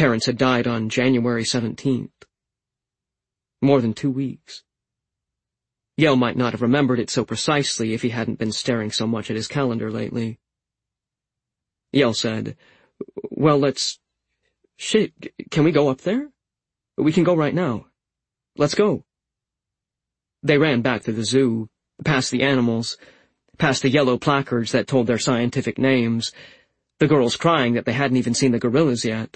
Terence had died on January 17th. More than 2 weeks. Yale might not have remembered it so precisely if he hadn't been staring so much at his calendar lately. Yale said, "Well, let's... Shit, can we go up there? We can go right now. Let's go." They ran back to the zoo, past the animals, past the yellow placards that told their scientific names, the girls crying that they hadn't even seen the gorillas yet.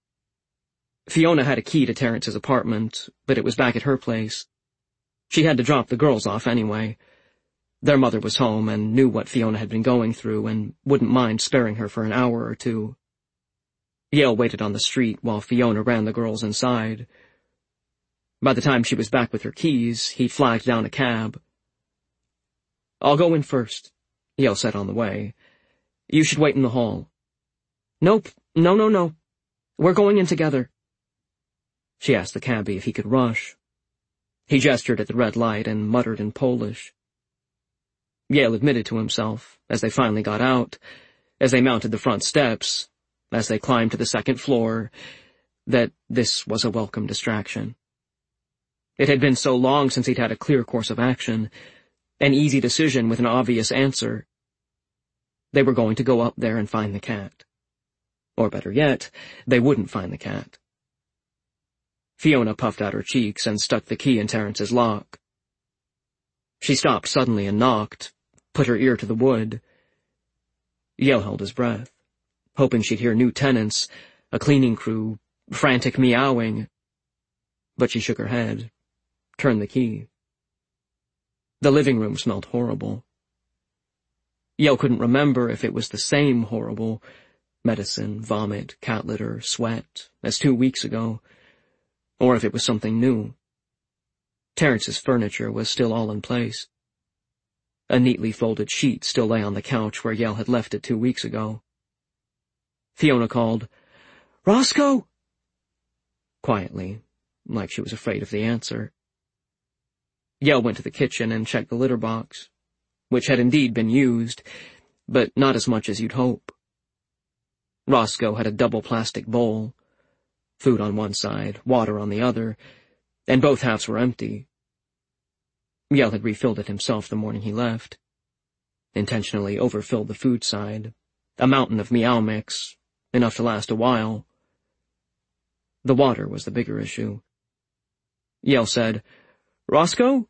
Fiona had a key to Terence's apartment, but it was back at her place. She had to drop the girls off anyway. Their mother was home and knew what Fiona had been going through and wouldn't mind sparing her for an hour or two. Yale waited on the street while Fiona ran the girls inside. By the time she was back with her keys, he flagged down a cab. "I'll go in first," Yale said on the way. "You should wait in the hall." "Nope, no. We're going in together." She asked the cabbie if he could rush. He gestured at the red light and muttered in Polish. Yale admitted to himself, as they finally got out, as they mounted the front steps, as they climbed to the second floor, that this was a welcome distraction. It had been so long since he'd had a clear course of action, an easy decision with an obvious answer. They were going to go up there and find the cat. Or better yet, they wouldn't find the cat. Fiona puffed out her cheeks and stuck the key in Terence's lock. She stopped suddenly and knocked, put her ear to the wood. Yale held his breath, hoping she'd hear new tenants, a cleaning crew, frantic meowing. But she shook her head, turned the key. The living room smelled horrible. Yale couldn't remember if it was the same horrible, medicine, vomit, cat litter, sweat, as 2 weeks ago, or if it was something new. Terence's furniture was still all in place. A neatly folded sheet still lay on the couch where Yale had left it 2 weeks ago. Fiona called, "Roscoe!" quietly, like she was afraid of the answer. Yale went to the kitchen and checked the litter box, which had indeed been used, but not as much as you'd hope. Roscoe had a double plastic bowl, food on one side, water on the other, and both halves were empty. Yale had refilled it himself the morning he left, intentionally overfilled the food side, a mountain of meow mix, enough to last a while. The water was the bigger issue. Yale said, "Roscoe?"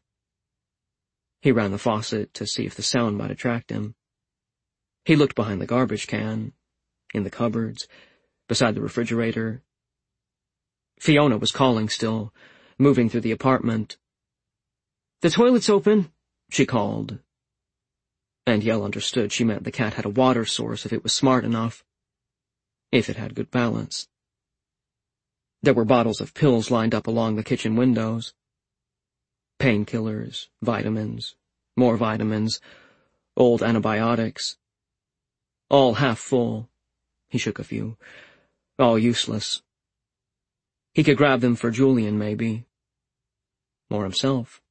He ran the faucet to see if the sound might attract him. He looked behind the garbage can, in the cupboards, beside the refrigerator. Fiona was calling still, moving through the apartment. "The toilet's open," she called. And Yale understood she meant the cat had a water source if it was smart enough, if it had good balance. There were bottles of pills lined up along the kitchen windows. Painkillers, vitamins, more vitamins, old antibiotics. All half full. He shook a few. All useless. He could grab them for Julian, maybe. Or himself.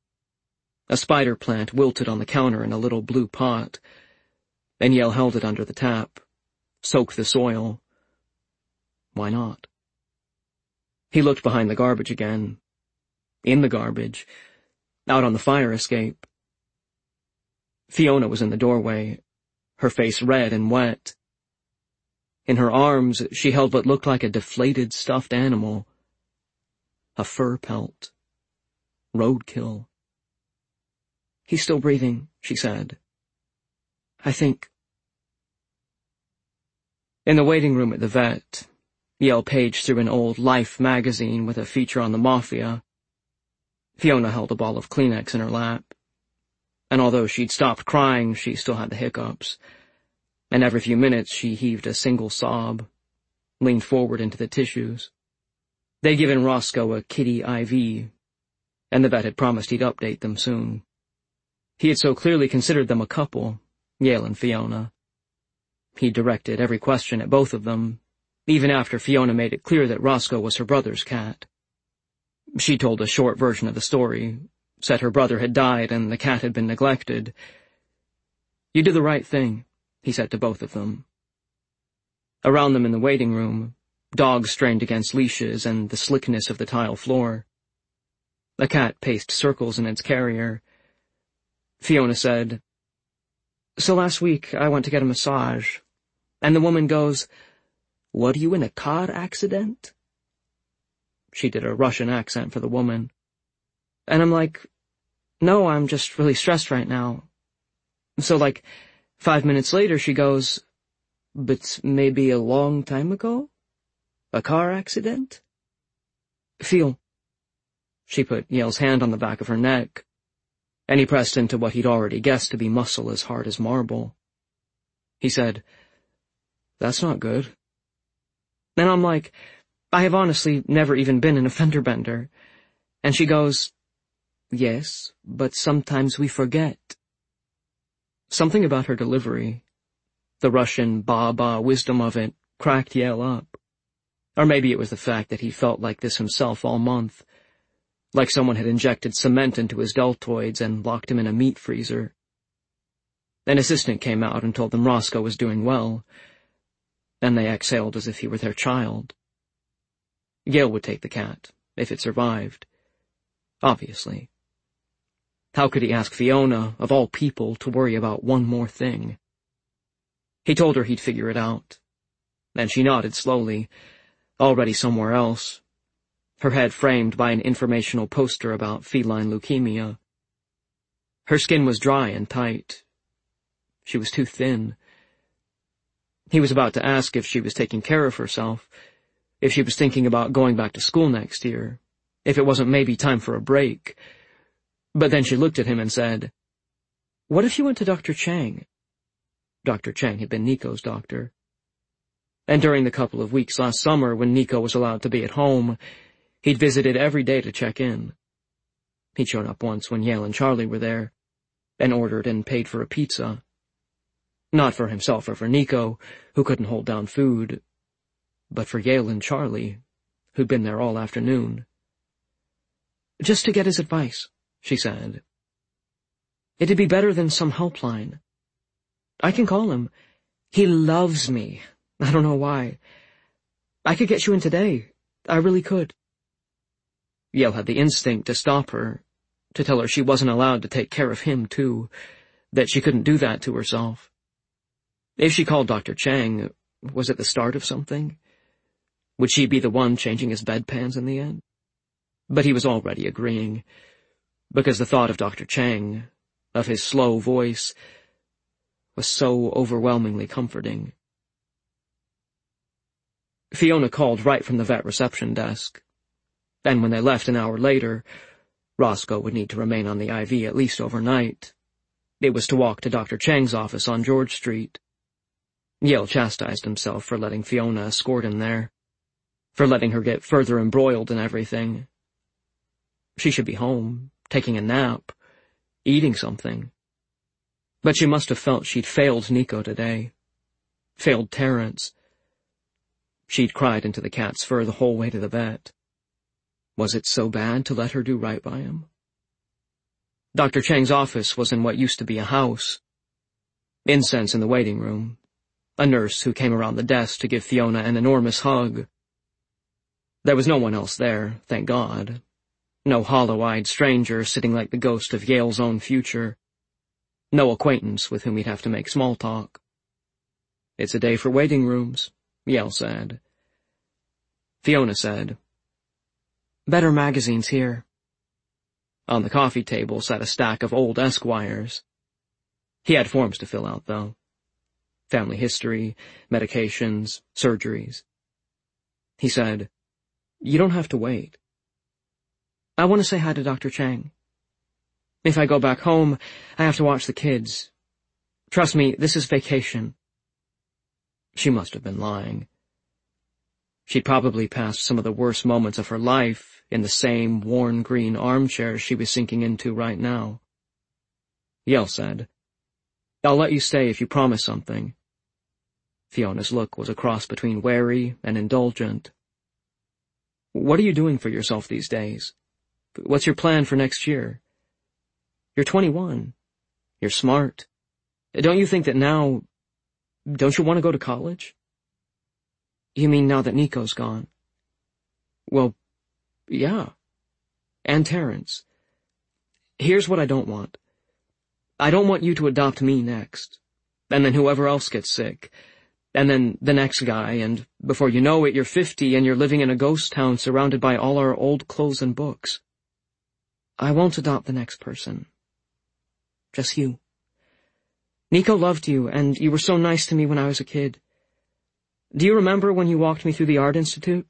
A spider plant wilted on the counter in a little blue pot, and Yale held it under the tap, soaked the soil. Why not? He looked behind the garbage again. In the garbage. Out on the fire escape. Fiona was in the doorway, her face red and wet. In her arms, she held what looked like a deflated stuffed animal. A fur pelt. Roadkill. "He's still breathing," she said. "I think." In the waiting room at the vet, Yale paged through an old Life magazine with a feature on the Mafia. Fiona held a ball of Kleenex in her lap, and although she'd stopped crying, she still had the hiccups, and every few minutes she heaved a single sob, leaned forward into the tissues. They'd given Roscoe a kitty IV, and the vet had promised he'd update them soon. He had so clearly considered them a couple, Yale and Fiona. He directed every question at both of them, even after Fiona made it clear that Roscoe was her brother's cat. She told a short version of the story, said her brother had died and the cat had been neglected. "You did the right thing," he said to both of them. Around them in the waiting room, dogs strained against leashes and the slickness of the tile floor. A cat paced circles in its carrier. Fiona said, "So last week I went to get a massage, and the woman goes, 'Were you in a car accident?' She did a Russian accent for the woman. And I'm like, 'No, I'm just really stressed right now.' So 5 minutes later she goes, 'But maybe a long time ago? A car accident?' Feel." She put Yale's hand on the back of her neck, and he pressed into what he'd already guessed to be muscle as hard as marble. He said, "That's not good." And I'm like, "I have honestly never even been in a fender bender." And she goes, "Yes, but sometimes we forget." Something about her delivery, the Russian ba-ba wisdom of it, cracked Yale up. Or maybe it was the fact that he felt like this himself all month, like someone had injected cement into his deltoids and locked him in a meat freezer. An assistant came out and told them Roscoe was doing well, and they exhaled as if he were their child. Yale would take the cat, if it survived. Obviously. How could he ask Fiona, of all people, to worry about one more thing? He told her he'd figure it out, and she nodded slowly, already somewhere else, her head framed by an informational poster about feline leukemia. Her skin was dry and tight. She was too thin. He was about to ask if she was taking care of herself, if she was thinking about going back to school next year, if it wasn't maybe time for a break. But then she looked at him and said, "What if you went to Dr. Chang?" Dr. Chang had been Nico's doctor. And during the couple of weeks last summer when Nico was allowed to be at home, he'd visited every day to check in. He'd shown up once when Yale and Charlie were there, and ordered and paid for a pizza. Not for himself or for Nico, who couldn't hold down food, but for Yale and Charlie, who'd been there all afternoon. "Just to get his advice," she said. "It'd be better than some helpline. I can call him. He loves me. I don't know why. I could get you in today. I really could." Yale had the instinct to stop her, to tell her she wasn't allowed to take care of him, too, that she couldn't do that to herself. If she called Dr. Chang, was it the start of something? Would she be the one changing his bedpans in the end? But he was already agreeing, because the thought of Dr. Chang, of his slow voice, was so overwhelmingly comforting. Fiona called right from the vet reception desk, and when they left an hour later, Roscoe would need to remain on the IV at least overnight. It was to walk to Dr. Chang's office on George Street. Yale chastised himself for letting Fiona escort him there, for letting her get further embroiled in everything. She should be home, taking a nap, eating something. But she must have felt she'd failed Nico today, failed Terrence. She'd cried into the cat's fur the whole way to the vet. Was it so bad to let her do right by him? Dr. Chang's office was in what used to be a house. Incense in the waiting room. A nurse who came around the desk to give Fiona an enormous hug. There was no one else there, thank God. No hollow-eyed stranger sitting like the ghost of Yale's own future. No acquaintance with whom he'd have to make small talk. "It's a day for waiting rooms," Yale said. Fiona said, "Better magazines here." On the coffee table sat a stack of old Esquires. He had forms to fill out, though. Family history, medications, surgeries. He said, "You don't have to wait. I want to say hi to Dr. Chang. If I go back home, I have to watch the kids. Trust me, this is vacation." She must have been lying. She'd probably passed some of the worst moments of her life in the same worn green armchair she was sinking into right now. Yale said, "I'll let you stay if you promise something." Fiona's look was a cross between wary and indulgent. "What are you doing for yourself these days? What's your plan for next year? You're 21. You're smart. Don't you think that now... Don't you want to go to college?" You mean now that Nico's gone? Well, yeah. And Terrence. Here's what I don't want. I don't want you to adopt me next. And then whoever else gets sick. And then the next guy, and before you know it, you're 50 and you're living in a ghost town surrounded by all our old clothes and books. I won't adopt the next person. Just you. Nico loved you, and you were so nice to me when I was a kid. Do you remember when you walked me through the Art Institute?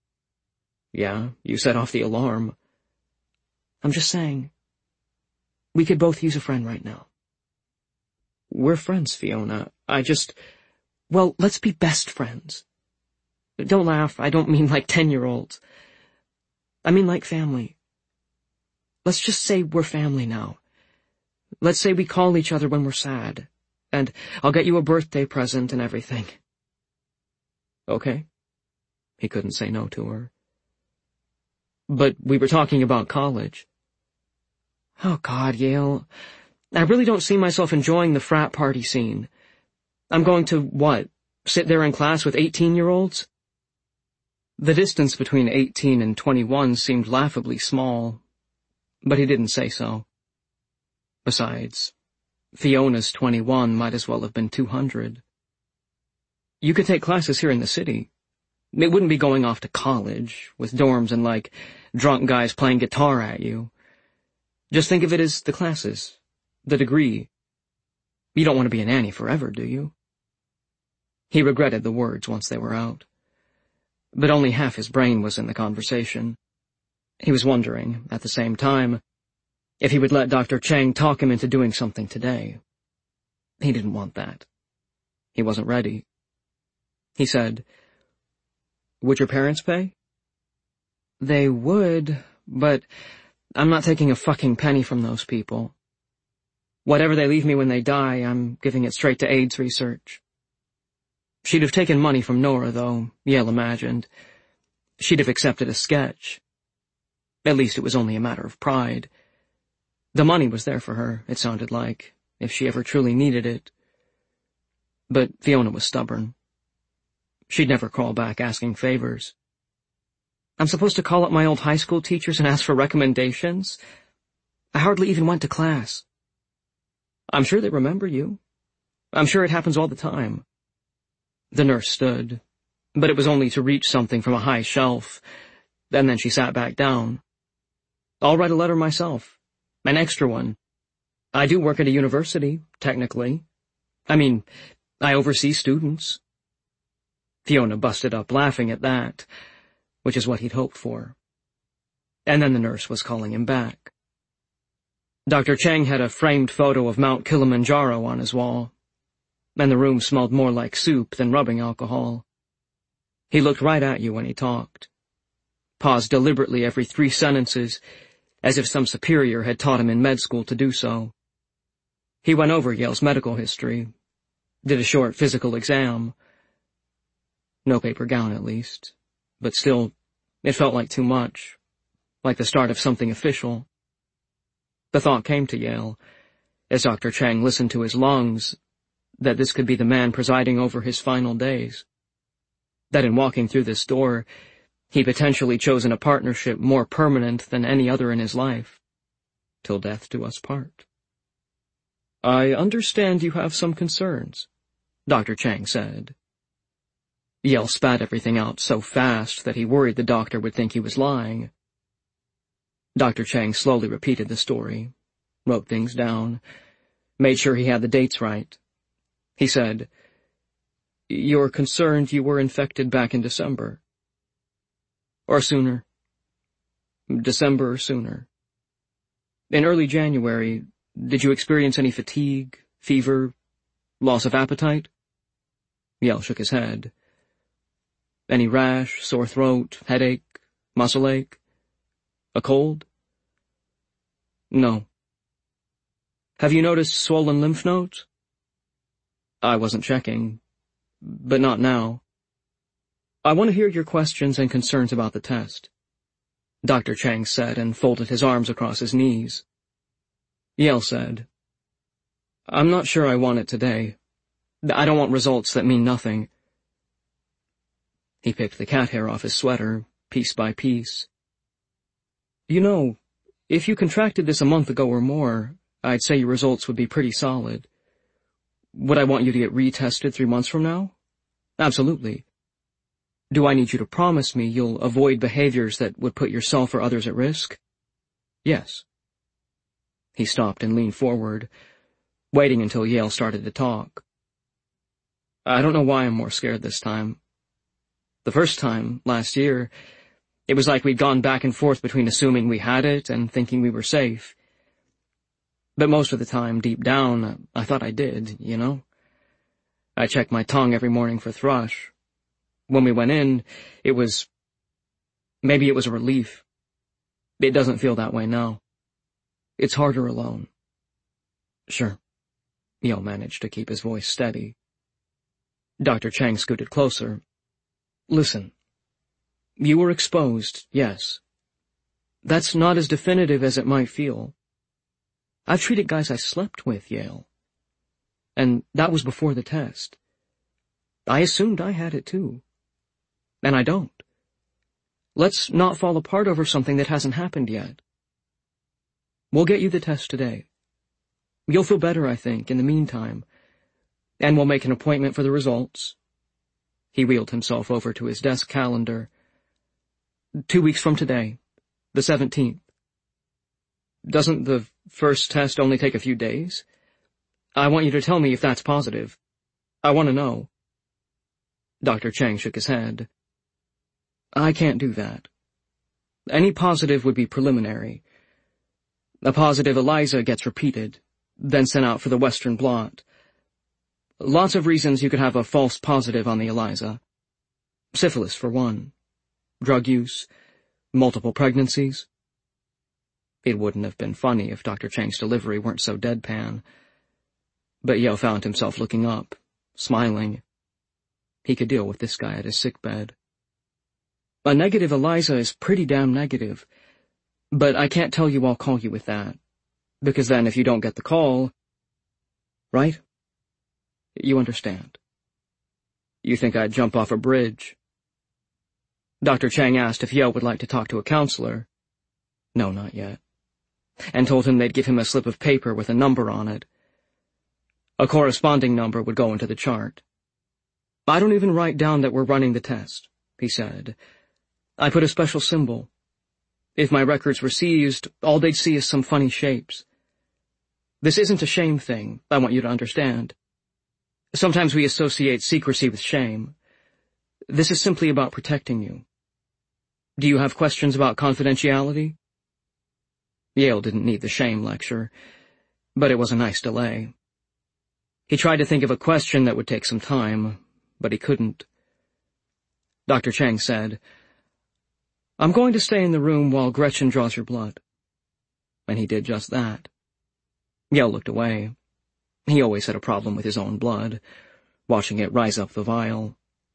Yeah, you set off the alarm. I'm just saying, we could both use a friend right now. We're friends, Fiona. Well, let's be best friends. Don't laugh, I don't mean like 10-year-olds. I mean like family. Let's just say we're family now. Let's say we call each other when we're sad, and I'll get you a birthday present and everything. Okay. He couldn't say no to her. But we were talking about college. Oh God, Yale. I really don't see myself enjoying the frat party scene. I'm going to, what, sit there in class with 18-year-olds? The distance between 18 and 21 seemed laughably small, but he didn't say so. Besides, Fiona's 21 might as well have been 200. You could take classes here in the city. It wouldn't be going off to college, with dorms and, like, drunk guys playing guitar at you. Just think of it as the classes, the degree. You don't want to be a nanny forever, do you? He regretted the words once they were out. But only half his brain was in the conversation. He was wondering, at the same time, if he would let Dr. Chang talk him into doing something today. He didn't want that. He wasn't ready. He said, "Would your parents pay?" They would, but I'm not taking a fucking penny from those people. Whatever they leave me when they die, I'm giving it straight to AIDS research. She'd have taken money from Nora, though, Yale imagined. She'd have accepted a sketch. At least it was only a matter of pride. The money was there for her, it sounded like, if she ever truly needed it. But Fiona was stubborn. She'd never crawl back asking favors. I'm supposed to call up my old high school teachers and ask for recommendations? I hardly even went to class. I'm sure they remember you. I'm sure it happens all the time. The nurse stood, but it was only to reach something from a high shelf, and then she sat back down. I'll write a letter myself. An extra one. I do work at a university, technically. I mean, I oversee students. Fiona busted up laughing at that, which is what he'd hoped for. And then the nurse was calling him back. Dr. Chang had a framed photo of Mount Kilimanjaro on his wall, and the room smelled more like soup than rubbing alcohol. He looked right at you when he talked, paused deliberately every 3 sentences, as if some superior had taught him in med school to do so. He went over Yale's medical history, did a short physical exam. No paper gown, at least, but still, it felt like too much, like the start of something official. The thought came to Yale, as Dr. Chang listened to his lungs, that this could be the man presiding over his final days. That in walking through this door, he potentially chosen a partnership more permanent than any other in his life, till death do us part. I understand you have some concerns, Dr. Chang said. Yale spat everything out so fast that he worried the doctor would think he was lying. Dr. Chang slowly repeated the story, wrote things down, made sure he had the dates right. He said, "You're concerned you were infected back in December. Or sooner. December or sooner. In early January, did you experience any fatigue, fever, loss of appetite?" Yale shook his head. Any rash, sore throat, headache, muscle ache? A cold? No. Have you noticed swollen lymph nodes? I wasn't checking, but not now. I want to hear your questions and concerns about the test, Dr. Chang said and folded his arms across his knees. Yale said, I'm not sure I want it today. I don't want results that mean nothing. He picked the cat hair off his sweater, piece by piece. You know, if you contracted this a month ago or more, I'd say your results would be pretty solid. Would I want you to get retested 3 months from now? Absolutely. Do I need you to promise me you'll avoid behaviors that would put yourself or others at risk? Yes. He stopped and leaned forward, waiting until Yale started to talk. I don't know why I'm more scared this time. The first time, last year, it was like we'd gone back and forth between assuming we had it and thinking we were safe. But most of the time, deep down, I thought I did, you know? I checked my tongue every morning for thrush. When we went in, maybe it was a relief. It doesn't feel that way now. It's harder alone. Sure. Yale managed to keep his voice steady. Dr. Chang scooted closer. Listen. You were exposed, yes. That's not as definitive as it might feel. I've treated guys I slept with, Yale. And that was before the test. I assumed I had it too. And I don't. Let's not fall apart over something that hasn't happened yet. We'll get you the test today. You'll feel better, I think, in the meantime. And we'll make an appointment for the results. He wheeled himself over to his desk calendar. 2 weeks from today, the 17th. Doesn't the first test only take a few days? I want you to tell me if that's positive. I want to know. Dr. Chang shook his head. I can't do that. Any positive would be preliminary. A positive ELISA gets repeated, then sent out for the Western blot. Lots of reasons you could have a false positive on the ELISA. Syphilis, for one. Drug use. Multiple pregnancies. It wouldn't have been funny if Dr. Chang's delivery weren't so deadpan. But Yale found himself looking up, smiling. He could deal with this guy at his sickbed. A negative ELISA is pretty damn negative, but I can't tell you I'll call you with that, because then if you don't get the call... Right? You understand. You think I'd jump off a bridge? Dr. Chang asked if Yale would like to talk to a counselor. No, not yet. And told him they'd give him a slip of paper with a number on it. A corresponding number would go into the chart. I don't even write down that we're running the test, he said. I put a special symbol. If my records were seized, all they'd see is some funny shapes. This isn't a shame thing, I want you to understand. Sometimes we associate secrecy with shame. This is simply about protecting you. Do you have questions about confidentiality? Yale didn't need the shame lecture, but it was a nice delay. He tried to think of a question that would take some time, but he couldn't. Dr. Chang said, I'm going to stay in the room while Gretchen draws your blood. And he did just that. Yale looked away. He always had a problem with his own blood, watching it rise up the vial.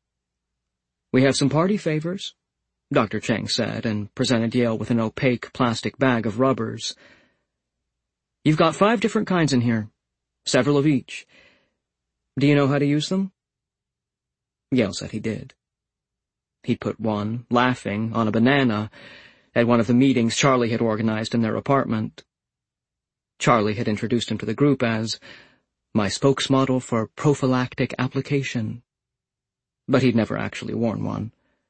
We have some party favors, Dr. Chang said, and presented Yale with an opaque plastic bag of rubbers. You've got 5 different kinds in here, several of each. Do you know how to use them? Yale said he did. He'd put one, laughing, on a banana at one of the meetings Charlie had organized in their apartment. Charlie had introduced him to the group as my spokesmodel for prophylactic application. But he'd never actually worn one.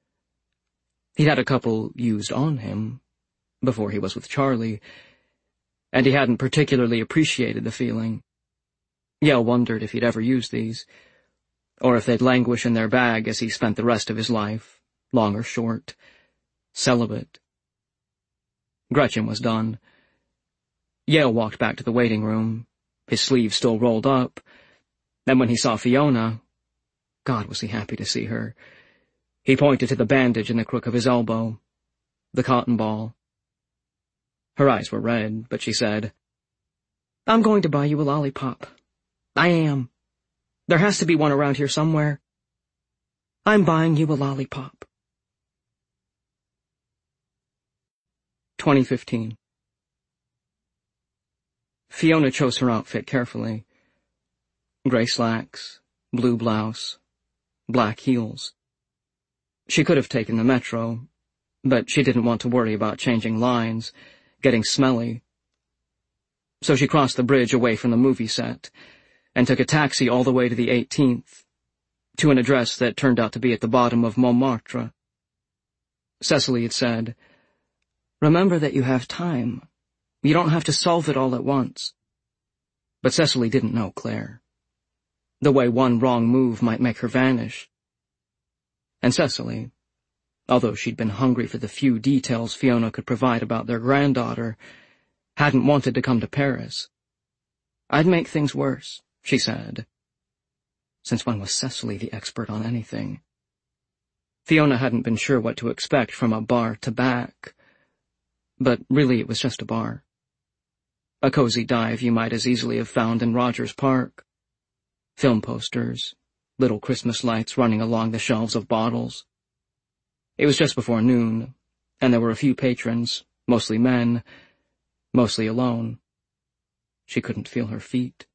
He'd had a couple used on him before he was with Charlie, and he hadn't particularly appreciated the feeling. Yale wondered if he'd ever use these, or if they'd languish in their bag as he spent the rest of his life, long or short, celibate. Gretchen was done. Yale walked back to the waiting room, his sleeves still rolled up, and when he saw Fiona, God was he happy to see her, he pointed to the bandage in the crook of his elbow, the cotton ball. Her eyes were red, but she said, I'm going to buy you a lollipop. I am. There has to be one around here somewhere. I'm buying you a lollipop. 2015. Fiona chose her outfit carefully. Gray slacks, blue blouse, black heels. She could have taken the metro, but she didn't want to worry about changing lines, getting smelly. So she crossed the bridge away from the movie set, and took a taxi all the way to the 18th, to an address that turned out to be at the bottom of Montmartre. Cecily had said, "Remember that you have time. You don't have to solve it all at once." But Cecily didn't know Claire. The way one wrong move might make her vanish. And Cecily, although she'd been hungry for the few details Fiona could provide about their granddaughter, hadn't wanted to come to Paris. "I'd make things worse," she said. Since when was Cecily the expert on anything? Fiona hadn't been sure what to expect from a bar to back, but really it was just a bar. A cozy dive you might as easily have found in Rogers Park. Film posters, little Christmas lights running along the shelves of bottles. It was just before noon, and there were a few patrons, mostly men, mostly alone. She couldn't feel her feet.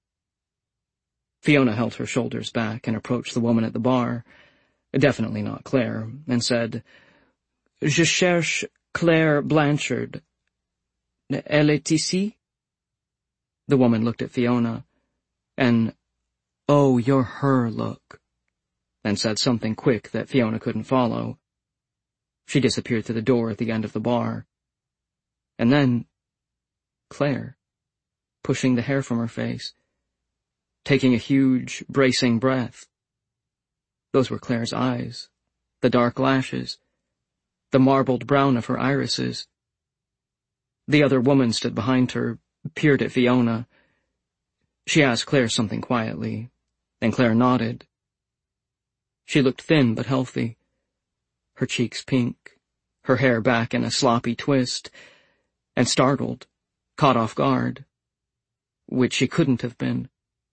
Fiona held her shoulders back and approached the woman at the bar, definitely not Claire, and said, "Je cherche Claire Blanchard. Elle est ici?" The woman looked at Fiona, and, "Oh, you're her," look, and said something quick that Fiona couldn't follow. She disappeared through the door at the end of the bar. And then, Claire, pushing the hair from her face, taking a huge, bracing breath. Those were Claire's eyes, the dark lashes, the marbled brown of her irises. The other woman stood behind her, peered at Fiona. She asked Claire something quietly, and Claire nodded. She looked thin but healthy, her cheeks pink, her hair back in a sloppy twist, and startled, caught off guard, which she couldn't have been.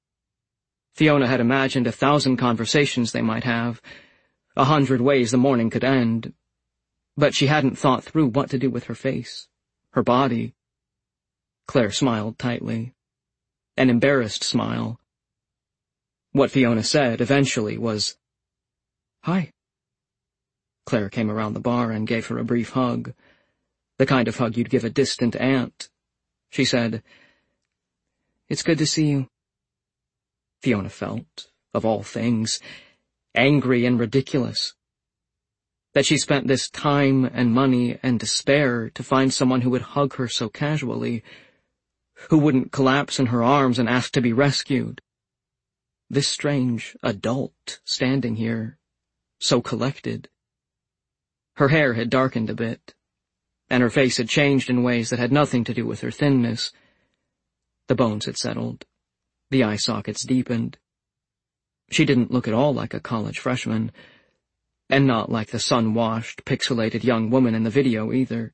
Fiona had imagined 1,000 conversations they might have, 100 ways the morning could end, but she hadn't thought through what to do with her face, her body. Claire smiled tightly, an embarrassed smile. What Fiona said eventually was, "Hi." Claire came around the bar and gave her a brief hug, the kind of hug you'd give a distant aunt. She said, "It's good to see you." Fiona felt, of all things, angry and ridiculous. That she spent this time and money and despair to find someone who would hug her so casually, who wouldn't collapse in her arms and ask to be rescued. This strange adult standing here, so collected. Her hair had darkened a bit, and her face had changed in ways that had nothing to do with her thinness. The bones had settled, the eye sockets deepened. She didn't look at all like a college freshman, and not like the sun-washed, pixelated young woman in the video either.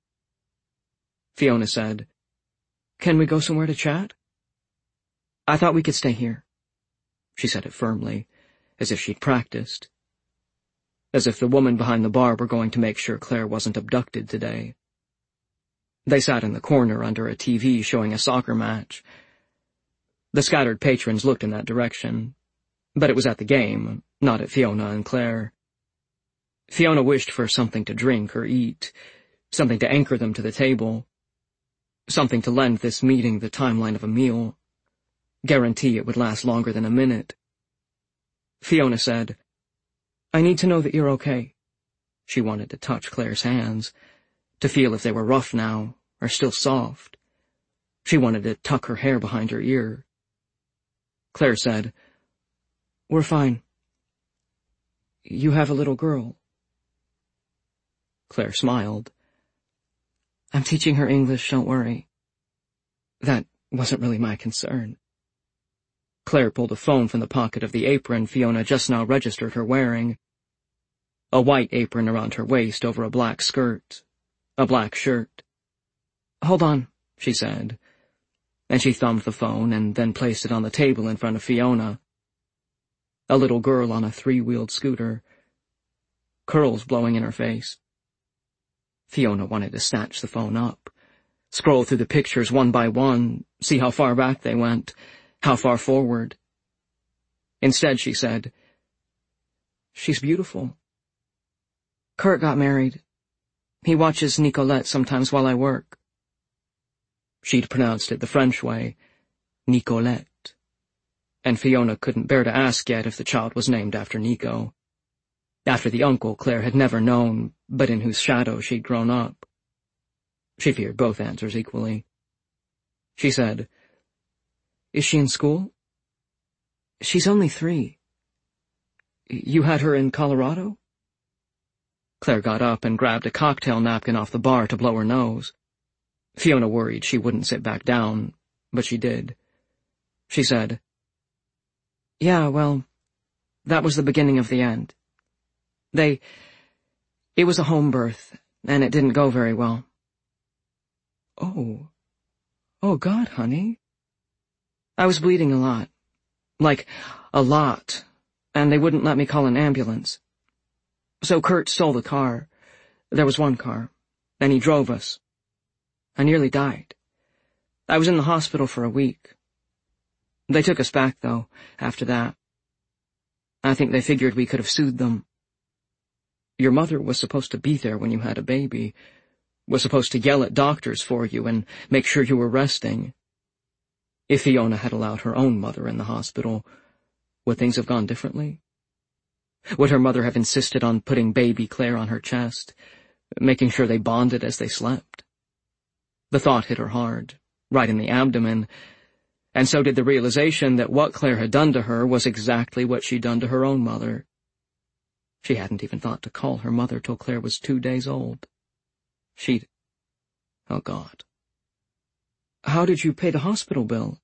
Fiona said, "Can we go somewhere to chat?" "I thought we could stay here." She said it firmly, as if she'd practiced. As if the woman behind the bar were going to make sure Claire wasn't abducted today. They sat in the corner under a TV showing a soccer match. The scattered patrons looked in that direction, but it was at the game, not at Fiona and Claire. Fiona wished for something to drink or eat, something to anchor them to the table, something to lend this meeting the timeline of a meal, guarantee it would last longer than a minute. Fiona said, "I need to know that you're okay." She wanted to touch Claire's hands, to feel if they were rough now, or still soft. She wanted to tuck her hair behind her ear. Claire said, "We're fine. You have a little girl." Claire smiled. "I'm teaching her English, don't worry." That wasn't really my concern. Claire pulled a phone from the pocket of the apron Fiona just now registered her wearing. A white apron around her waist over a black skirt, a black shirt. "Hold on," she said, and she thumbed the phone and then placed it on the table in front of Fiona. A little girl on a 3-wheeled scooter, curls blowing in her face. Fiona wanted to snatch the phone up, scroll through the pictures one by one, see how far back they went, how far forward. Instead, she said, "She's beautiful." Kurt got married. He watches Nicolette sometimes while I work. She'd pronounced it the French way, Nicolette, and Fiona couldn't bear to ask yet if the child was named after Nico, after the uncle Claire had never known, but in whose shadow she'd grown up. She feared both answers equally. She said, "Is she in school?" "She's only 3. You had her in Colorado?" Claire got up and grabbed a cocktail napkin off the bar to blow her nose. Fiona worried she wouldn't sit back down, but she did. She said, "Yeah, well, that was the beginning of the end. It was a home birth, and it didn't go very well." Oh God, honey. "I was bleeding a lot. Like, a lot, and they wouldn't let me call an ambulance. So Kurt stole the car. There was one car, and he drove us. I nearly died. I was in the hospital for a week. They took us back, though, after that. I think they figured we could have sued them. Your mother was supposed to be there when you had a baby, was supposed to yell at doctors for you and make sure you were resting. If Fiona had allowed her own mother in the hospital, would things have gone differently? Would her mother have insisted on putting baby Claire on her chest, making sure they bonded as they slept? The thought hit her hard, right in the abdomen, and so did the realization that what Claire had done to her was exactly what she'd done to her own mother. She hadn't even thought to call her mother till Claire was 2 days old. Oh, God. "How did you pay the hospital bill?"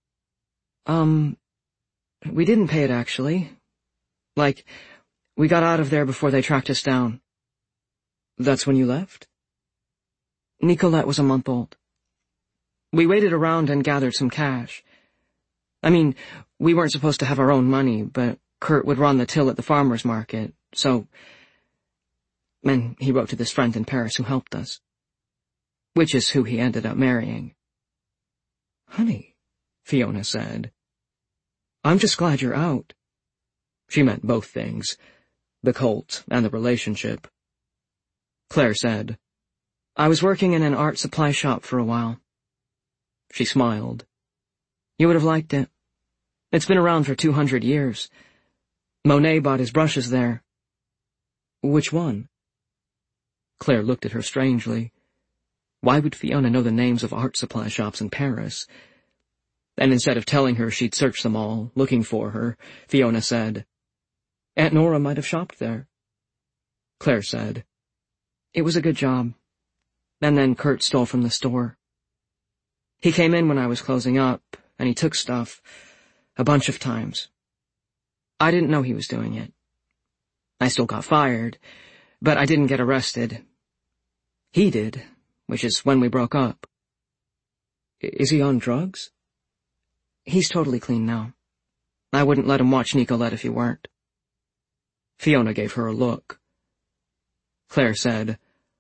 We didn't pay it, actually. Like, we got out of there before they tracked us down." "That's when you left?" "Nicolette was a month old. We waited around and gathered some cash. I mean, we weren't supposed to have our own money, but Kurt would run the till at the farmer's market, so..." And he wrote to this friend in Paris who helped us. Which is who he ended up marrying. "Honey," Fiona said, "I'm just glad you're out." She meant both things, the cult and the relationship. Claire said, "I was working in an art supply shop for a while." She smiled. "You would have liked it. It's been around for 200 years. Monet bought his brushes there." "Which one?" Claire looked at her strangely. Why would Fiona know the names of art supply shops in Paris? And instead of telling her she'd searched them all, looking for her, Fiona said, "Aunt Nora might have shopped there." Claire said, "It was a good job. And then Kurt stole from the store. He came in when I was closing up, and he took stuff, a bunch of times. I didn't know he was doing it. I still got fired, but I didn't get arrested. He did, which is when we broke up." "Is he on drugs?" "He's totally clean now. I wouldn't let him watch Nicolette if he weren't." Fiona gave her a look. Claire said,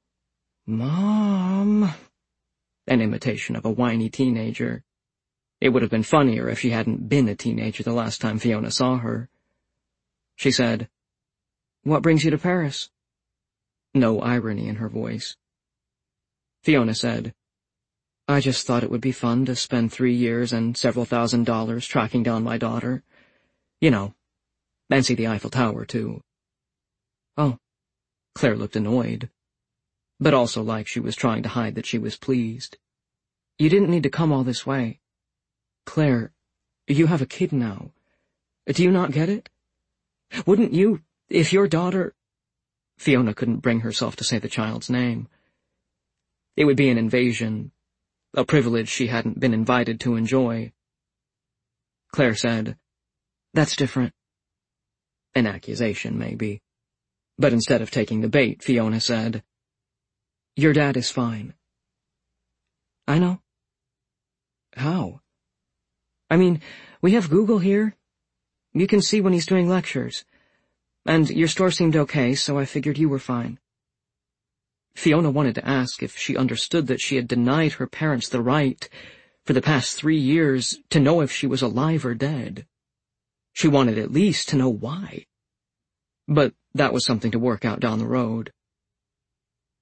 "Mom," an imitation of a whiny teenager. It would have been funnier if she hadn't been a teenager the last time Fiona saw her. She said, "What brings you to Paris?" No irony in her voice. Fiona said, "I just thought it would be fun to spend 3 years and several $1,000s tracking down my daughter. You know, and see the Eiffel Tower, too." "Oh." Claire looked annoyed, but also like she was trying to hide that she was pleased. "You didn't need to come all this way. Claire, you have a kid now. Do you not get it? Wouldn't you, if your daughter—" Fiona couldn't bring herself to say the child's name. It would be an invasion, a privilege she hadn't been invited to enjoy. Claire said, "That's different." An accusation, maybe. But instead of taking the bait, Fiona said, "Your dad is fine." "I know." "How?" "I mean, we have Google here. You can see when he's doing lectures. And your store seemed okay, so I figured you were fine." Fiona wanted to ask if she understood that she had denied her parents the right, for the past 3 years, to know if she was alive or dead. She wanted at least to know why. But that was something to work out down the road.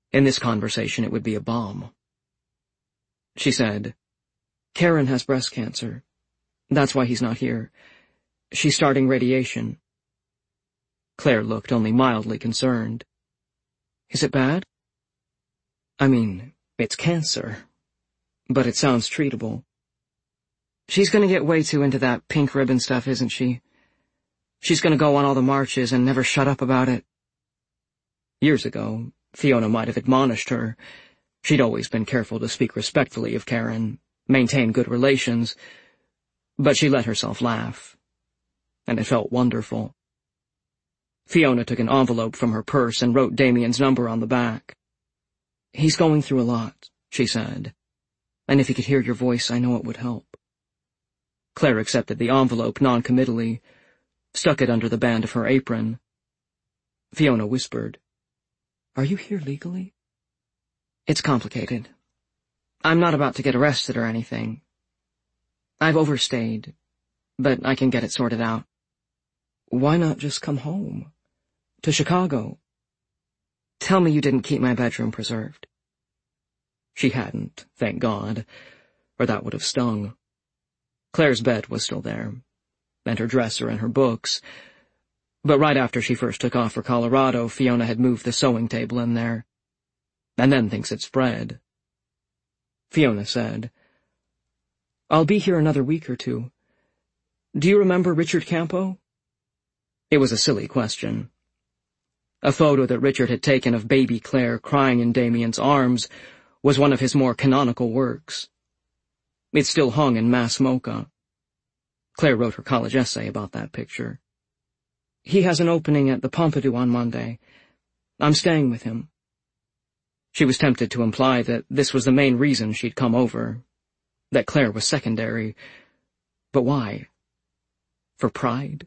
In this conversation, it would be a bomb. She said, "Karen has breast cancer. That's why he's not here. She's starting radiation." Claire looked only mildly concerned. "Is it bad?" "I mean, it's cancer, but it sounds treatable." "She's gonna get way too into that pink ribbon stuff, isn't she? She's gonna go on all the marches and never shut up about it." Years ago, Fiona might have admonished her. She'd always been careful to speak respectfully of Karen, maintain good relations, but she let herself laugh, and it felt wonderful. Fiona took an envelope from her purse and wrote Damien's number on the back. "He's going through a lot," she said, "and if he could hear your voice, I know it would help." Claire accepted the envelope non-committally, stuck it under the band of her apron. Fiona whispered, "Are you here legally?" "It's complicated. I'm not about to get arrested or anything. I've overstayed, but I can get it sorted out." "Why not just come home? To Chicago?" "Tell me you didn't keep my bedroom preserved." She hadn't, thank God, or that would have stung. Claire's bed was still there, and her dresser and her books, but right after she first took off for Colorado, Fiona had moved the sewing table in there, and then things had spread. Fiona said, "I'll be here another week or two. Do you remember Richard Campo?" It was a silly question. A photo that Richard had taken of baby Claire crying in Damien's arms was one of his more canonical works. It still hung in Mass Mocha. Claire wrote her college essay about that picture. "He has an opening at the Pompidou on Monday. I'm staying with him." She was tempted to imply that this was the main reason she'd come over, that Claire was secondary. But why? For pride?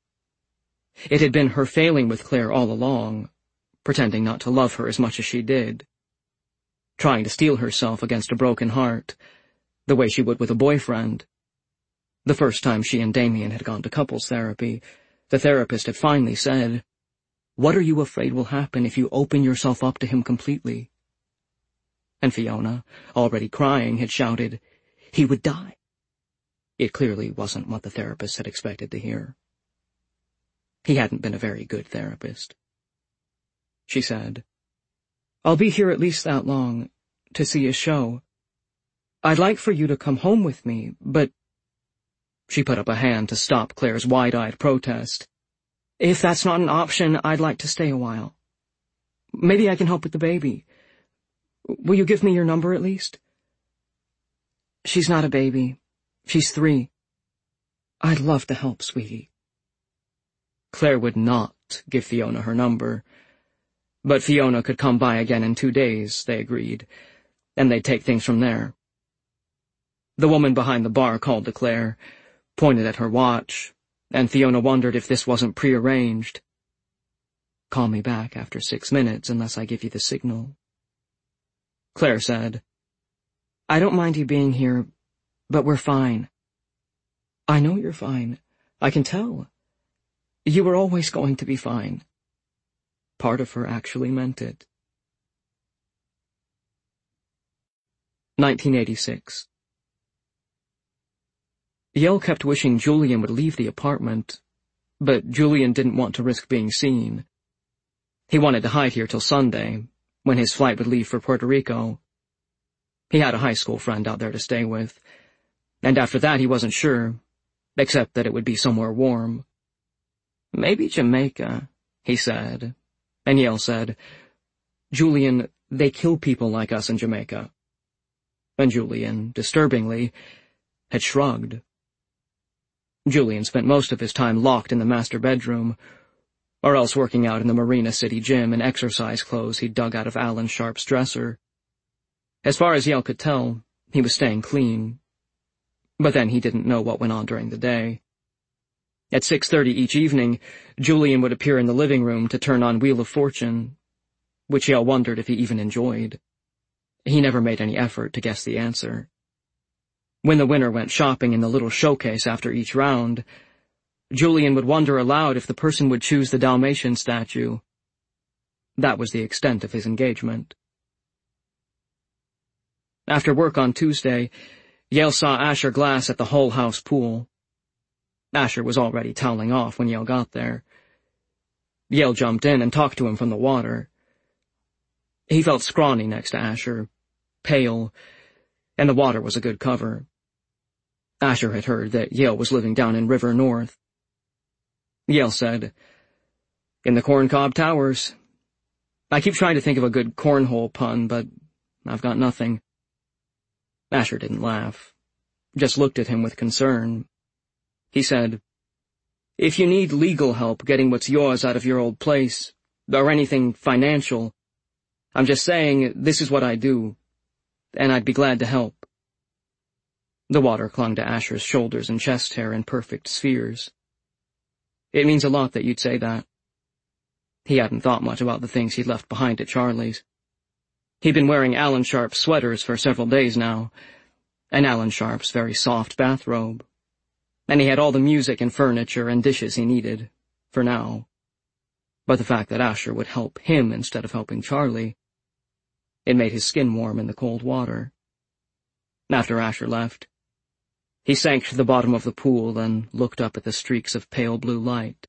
It had been her failing with Claire all along, pretending not to love her as much as she did, trying to steel herself against a broken heart, the way she would with a boyfriend. The first time she and Damien had gone to couples therapy, the therapist had finally said, "What are you afraid will happen if you open yourself up to him completely?" And Fiona, already crying, had shouted, "He would die." It clearly wasn't what the therapist had expected to hear. He hadn't been a very good therapist. She said, "I'll be here at least that long, to see a show. I'd like for you to come home with me, but—" She put up a hand to stop Claire's wide-eyed protest. "If that's not an option, I'd like to stay a while. Maybe I can help with the baby. Will you give me your number at least?" "She's not a baby. She's 3. I'd love to help, sweetie." Claire would not give Fiona her number, but Fiona could come by again in 2 days, they agreed, and they'd take things from there. The woman behind the bar called to Claire, pointed at her watch, and Fiona wondered if this wasn't prearranged. "Call me back after 6 minutes unless I give you the signal." Claire said, "I don't mind you being here, but we're fine." "I know you're fine. I can tell. You were always going to be fine." Part of her actually meant it. 1986. Yale kept wishing Julian would leave the apartment, but Julian didn't want to risk being seen. He wanted to hide here till Sunday, when his flight would leave for Puerto Rico. He had a high school friend out there to stay with, and after that he wasn't sure, except that it would be somewhere warm. "Maybe Jamaica," he said, and Yale said, "Julian, they kill people like us in Jamaica." And Julian, disturbingly, had shrugged. Julian spent most of his time locked in the master bedroom, or else working out in the Marina City gym in exercise clothes he'd dug out of Alan Sharp's dresser. As far as Yale could tell, he was staying clean. But then he didn't know what went on during the day. At 6:30 each evening, Julian would appear in the living room to turn on Wheel of Fortune, which Yale wondered if he even enjoyed. He never made any effort to guess the answer. When the winner went shopping in the little showcase after each round, Julian would wonder aloud if the person would choose the Dalmatian statue. That was the extent of his engagement. After work on Tuesday, Yale saw Asher Glass at the Hull House pool. Asher was already toweling off when Yale got there. Yale jumped in and talked to him from the water. He felt scrawny next to Asher, pale, and the water was a good cover. Asher had heard that Yale was living down in River North. Yale said, "In the Corncob Towers. I keep trying to think of a good cornhole pun, but I've got nothing." Asher didn't laugh, just looked at him with concern. He said, "If you need legal help getting what's yours out of your old place, or anything financial, I'm just saying this is what I do, and I'd be glad to help." The water clung to Asher's shoulders and chest hair in perfect spheres. "It means a lot that you'd say that." He hadn't thought much about the things he'd left behind at Charlie's. He'd been wearing Alan Sharp's sweaters for several days now, and Alan Sharp's very soft bathrobe. And he had all the music and furniture and dishes he needed, for now. But the fact that Asher would help him instead of helping Charlie, it made his skin warm in the cold water. After Asher left, he sank to the bottom of the pool and looked up at the streaks of pale blue light.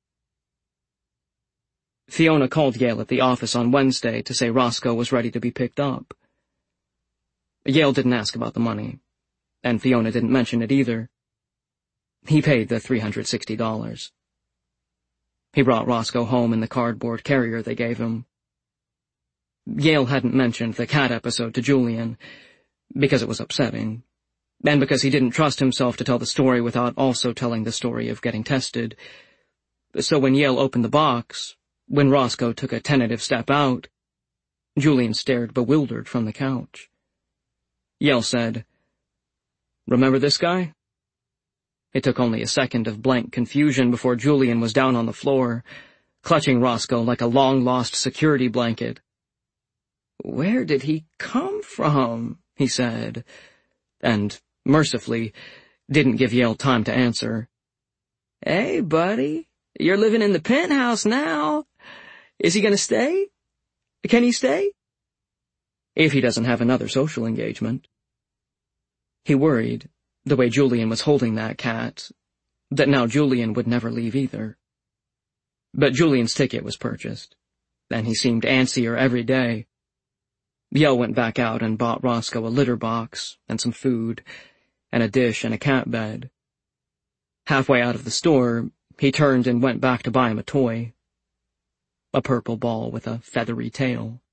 Fiona called Yale at the office on Wednesday to say Roscoe was ready to be picked up. Yale didn't ask about the money, and Fiona didn't mention it either. He paid the $360. He brought Roscoe home in the cardboard carrier they gave him. Yale hadn't mentioned the cat episode to Julian, because it was upsetting, and because he didn't trust himself to tell the story without also telling the story of getting tested. So when Yale opened the box, when Roscoe took a tentative step out, Julian stared bewildered from the couch. Yale said, "Remember this guy?" It took only a second of blank confusion before Julian was down on the floor, clutching Roscoe like a long-lost security blanket. "Where did he come from?" he said, and, mercifully, didn't give Yale time to answer. "Hey, buddy, you're living in the penthouse now. Is he gonna stay? Can he stay?" "If he doesn't have another social engagement." He worried, the way Julian was holding that cat, that now Julian would never leave either. But Julian's ticket was purchased, and he seemed antsier every day. Yale went back out and bought Roscoe a litter box, and some food, and a dish and a cat bed. Halfway out of the store, he turned and went back to buy him a toy. A purple ball with a feathery tail.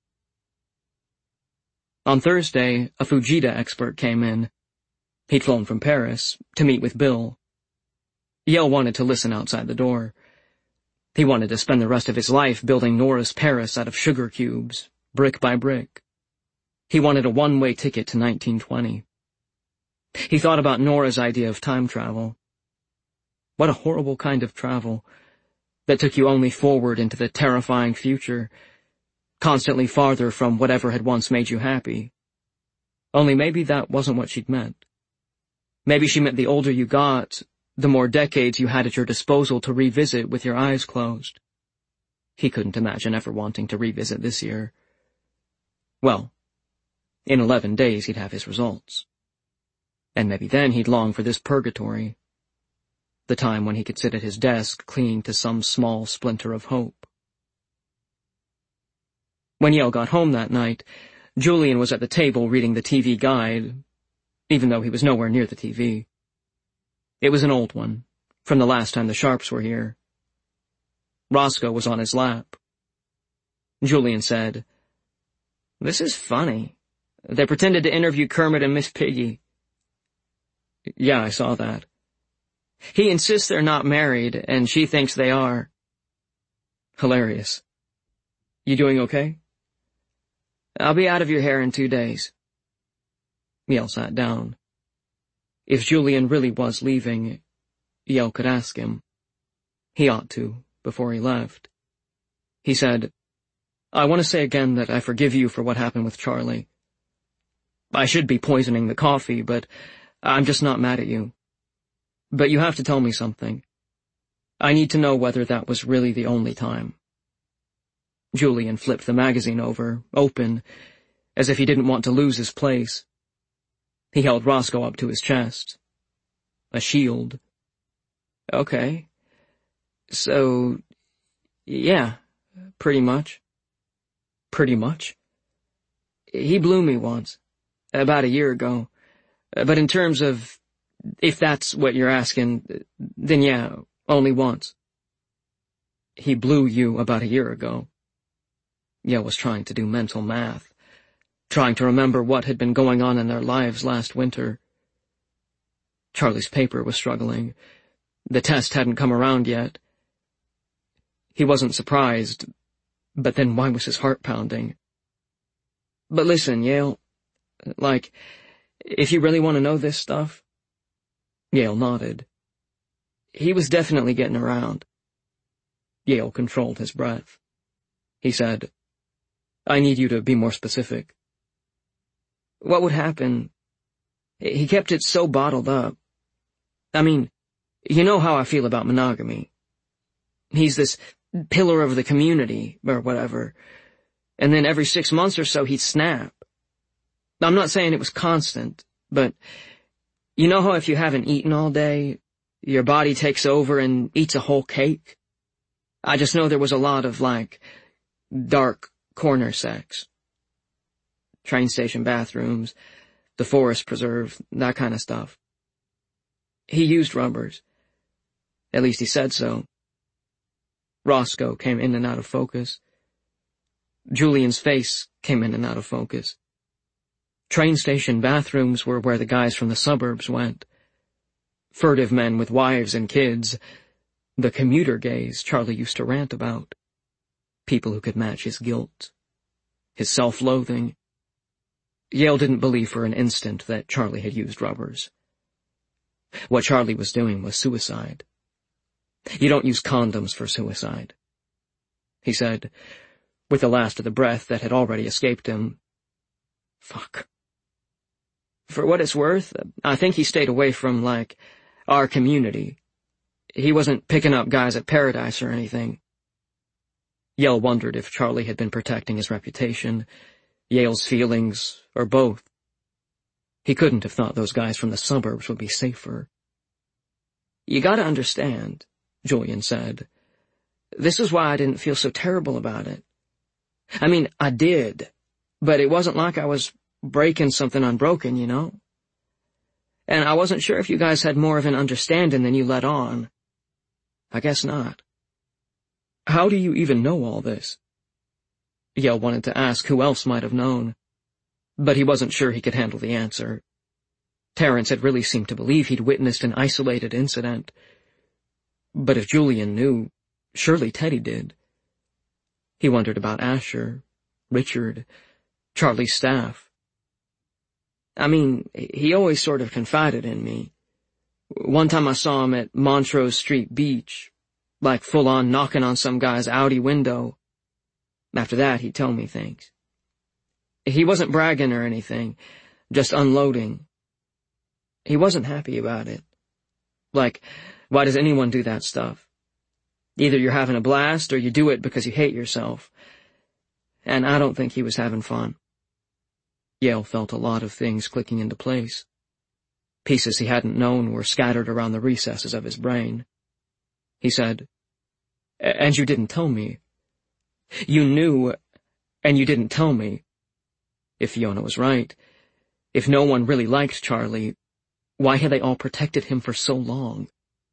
On Thursday, a Fujita expert came in. He'd flown from Paris to meet with Bill. Yale wanted to listen outside the door. He wanted to spend the rest of his life building Nora's Paris out of sugar cubes, brick by brick. He wanted a one-way ticket to 1920. He thought about Nora's idea of time travel. What a horrible kind of travel that took you only forward into the terrifying future, constantly farther from whatever had once made you happy. Only maybe that wasn't what she'd meant. Maybe she meant the older you got, the more decades you had at your disposal to revisit with your eyes closed. He couldn't imagine ever wanting to revisit this year. Well, in 11 days he'd have his results. And maybe then he'd long for this purgatory, the time when he could sit at his desk clinging to some small splinter of hope. When Yale got home that night, Julian was at the table reading the TV guide, even though he was nowhere near the TV. It was an old one, from the last time the Sharps were here. Roscoe was on his lap. Julian said, "This is funny. They pretended to interview Kermit and Miss Piggy." "Yeah, I saw that." "He insists they're not married, and she thinks they are." "Hilarious. You doing okay?" "I'll be out of your hair in 2 days." Yale sat down. If Julian really was leaving, Yale could ask him. He ought to, before he left. He said, "I want to say again that I forgive you for what happened with Charlie. I should be poisoning the coffee, but I'm just not mad at you. But you have to tell me something. I need to know whether that was really the only time." Julian flipped the magazine over, open, as if he didn't want to lose his place. He held Roscoe up to his chest. A shield. Okay. So, yeah, pretty much. Pretty much? He blew me once, about a year ago. But in terms of, if that's what you're asking, then yeah, only once. He blew you about a year ago. Yale was trying to do mental math, trying to remember what had been going on in their lives last winter. Charlie's paper was struggling. The test hadn't come around yet. He wasn't surprised, but then why was his heart pounding? But listen, Yale, like, if you really want to know this stuff... Yale nodded. He was definitely getting around. Yale controlled his breath. He said, I need you to be more specific. What would happen? He kept it so bottled up. I mean, you know how I feel about monogamy. He's this pillar of the community, or whatever, and then every 6 months or so he'd snap. I'm not saying it was constant, but you know how if you haven't eaten all day, your body takes over and eats a whole cake? I just know there was a lot of, like, dark corner sex. Train station bathrooms, the forest preserve, that kind of stuff. He used rubbers. At least he said so. Roscoe came in and out of focus. Julian's face came in and out of focus. Train station bathrooms were where the guys from the suburbs went. Furtive men with wives and kids. The commuter gays Charlie used to rant about. People who could match his guilt, his self-loathing. Yale didn't believe for an instant that Charlie had used rubbers. What Charlie was doing was suicide. You don't use condoms for suicide. He said, with the last of the breath that had already escaped him. Fuck. For what it's worth, I think he stayed away from, like, our community. He wasn't picking up guys at Paradise or anything. Yale wondered if Charlie had been protecting his reputation, Yale's feelings, or both. He couldn't have thought those guys from the suburbs would be safer. You gotta understand, Julian said. This is why I didn't feel so terrible about it. I mean, I did, but it wasn't like I was breaking something unbroken, you know? And I wasn't sure if you guys had more of an understanding than you let on. I guess not. How do you even know all this? Yale wanted to ask who else might have known, but he wasn't sure he could handle the answer. Terrence had really seemed to believe he'd witnessed an isolated incident. But if Julian knew, surely Teddy did. He wondered about Asher, Richard, Charlie's staff. I mean, he always sort of confided in me. One time I saw him at Montrose Street Beach, like full-on knocking on some guy's Audi window. After that, he'd tell me things. He wasn't bragging or anything, just unloading. He wasn't happy about it. Like, why does anyone do that stuff? Either you're having a blast or you do it because you hate yourself. And I don't think he was having fun. Yale felt a lot of things clicking into place. Pieces he hadn't known were scattered around the recesses of his brain. He said, And you didn't tell me. You knew, and you didn't tell me. If Fiona was right, if no one really liked Charlie, why had they all protected him for so long?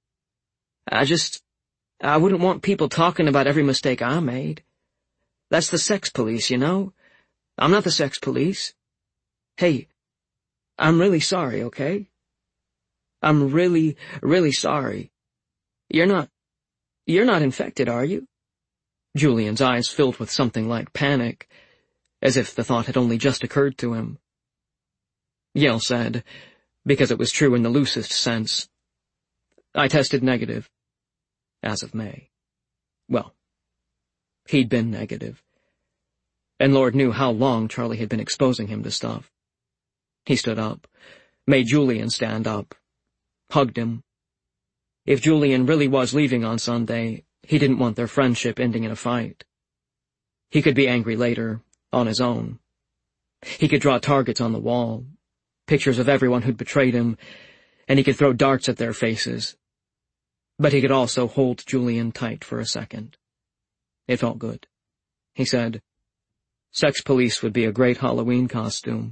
I wouldn't want people talking about every mistake I made. That's the sex police, you know? I'm not the sex police. Hey, I'm really sorry, okay? I'm really, really sorry. You're not infected, are you? Julian's eyes filled with something like panic, as if the thought had only just occurred to him. Yale said, because it was true in the loosest sense, I tested negative. As of May. Well, he'd been negative. And Lord knew how long Charlie had been exposing him to stuff. He stood up, made Julian stand up, hugged him. If Julian really was leaving on Sunday, he didn't want their friendship ending in a fight. He could be angry later, on his own. He could draw targets on the wall, pictures of everyone who'd betrayed him, and he could throw darts at their faces. But he could also hold Julian tight for a second. It felt good. He said, "Sex Police would be a great Halloween costume."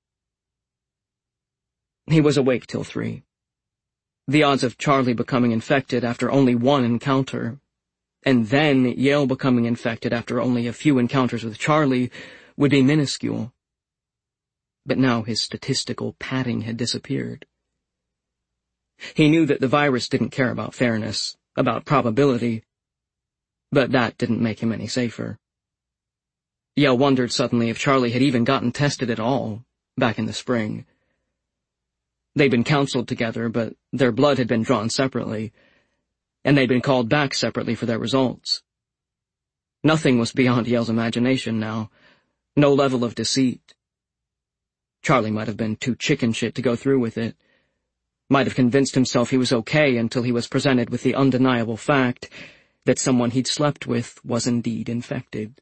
He was awake till 3. The odds of Charlie becoming infected after only one encounter, and then Yale becoming infected after only a few encounters with Charlie, would be minuscule. But now his statistical padding had disappeared. He knew that the virus didn't care about fairness, about probability, but that didn't make him any safer. Yale wondered suddenly if Charlie had even gotten tested at all, back in the spring. They'd been counseled together, but their blood had been drawn separately, and they'd been called back separately for their results. Nothing was beyond Yale's imagination now, no level of deceit. Charlie might have been too chicken shit to go through with it, might have convinced himself he was okay until he was presented with the undeniable fact that someone he'd slept with was indeed infected.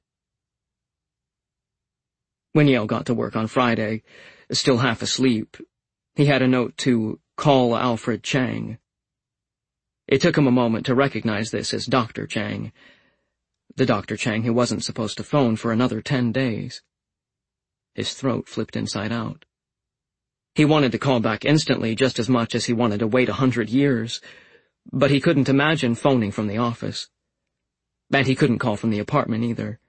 When Yale got to work on Friday, still half asleep, he had a note to call Alfred Chang. It took him a moment to recognize this as Dr. Chang, the Dr. Chang who wasn't supposed to phone for another 10 days. His throat flipped inside out. He wanted to call back instantly just as much as he wanted to wait 100 years, but he couldn't imagine phoning from the office. And he couldn't call from the apartment either.